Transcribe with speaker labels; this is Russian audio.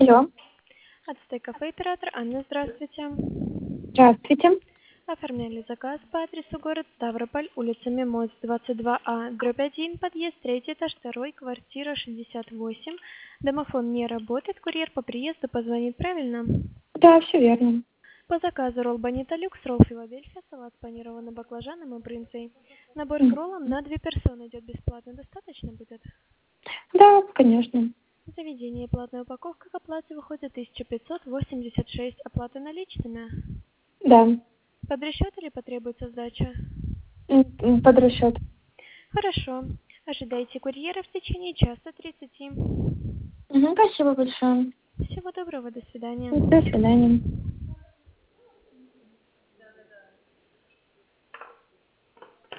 Speaker 1: Алло,
Speaker 2: Ацтек кафе оператор Анна, здравствуйте.
Speaker 1: здравствуйте.
Speaker 2: Оформляли заказ по адресу город Ставрополь, улица Мимоз, 22А, дробь 1, подъезд, 3 этаж, 2, квартира 68. Домофон не работает, курьер по приезду позвонит, правильно?
Speaker 1: Да, все верно.
Speaker 2: По заказу ролл Бонита Люкс, ролл Филадельфия, салат с панированным баклажаном и брынзой. Набор к
Speaker 1: М.
Speaker 2: роллам на 2 персоны идет бесплатно, достаточно будет?
Speaker 1: Да, конечно.
Speaker 2: Заведение платная упаковка к оплате выходит 1586, оплата наличными.
Speaker 1: Да.
Speaker 2: Под расчет или потребуется сдача?
Speaker 1: Под расчет.
Speaker 2: Хорошо. Ожидайте курьера в течение часа 30.
Speaker 1: Спасибо большое.
Speaker 2: Всего доброго, до свидания.
Speaker 1: До свидания.